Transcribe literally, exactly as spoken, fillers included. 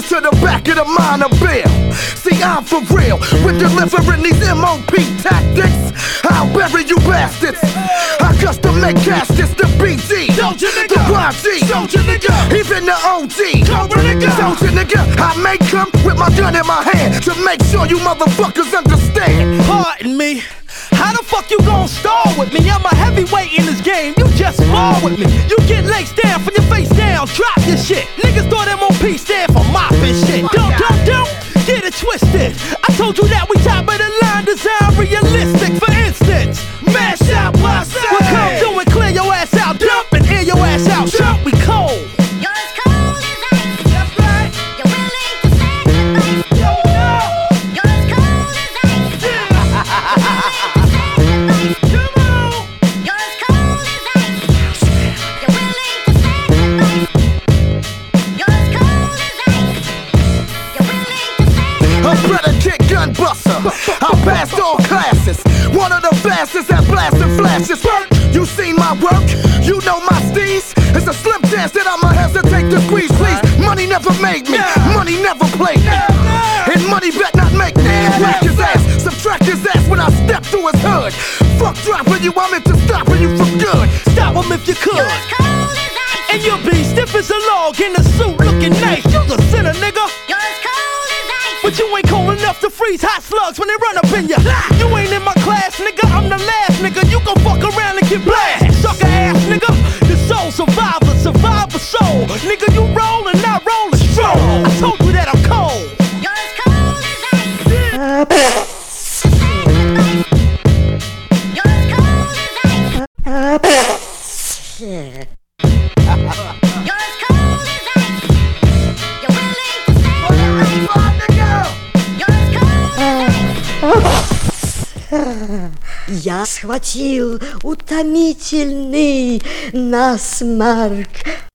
Niggas to the back of the minor bill. See, I'm for real with delivering these M O P tactics. I'll bury you bastards. I custom make caskets, the B G, Soldier nigga, the Y G, Soldier nigga, even the O G, Cobra nigga, Soldier nigga. I may come with my gun in my hand to make sure you motherfuckers understand. Pardon me, how the fuck you gon' stall with me? I'm a heavyweight in this game, you just spar with me. You get laced down from your face down, drop your shit. Niggas thought M O P stand for mopping shit. Don't, don't, don't get it twisted. I told you that we top of the line, design realistic. For instance, mash out, blast out. We'll come through and clear your ass out, dump and air your ass out. Shut, we cold. You're as cold as ice. That's right. You're willing to sacrifice. Yo, yo. You're as cold as ice. You're willing to sacrifice. Come on. You're as cold as ice. You're willing to sacrifice. You're as cold as ice. You're willing to sacrifice. A better kick gun buster. I passed all classes. One of the fastest at blasting flashes. You seen my work? You know my steez? It's a slim chance that I'ma hesitate to squeeze, please. Money never made me. Money never played me. And money bet not make me. Whack his ass, subtract his ass when I step through his hood. Fuck dropping you, I'm into stopping you for good. Stop him if you could. You're as cold as ice. And you'll be stiff as a log in a suit looking nice. You the sinner, nigga. You're as cold as ice. But you ain't cold enough to freeze hot slugs when they run up in ya. You ain't in my class, nigga. I'm the last, nigga. You gon' fuck around and get blasted. Sucker ass, nigga. The soul survivor, survivor soul. Nigga, you roll and I roll a strong. I told you that I'm cold. You're as cold as ice. You're as cold as ice. You're as cold as ice. You're willing to sacrifice. You're as cold as ice. Я схватил утомительный насморк.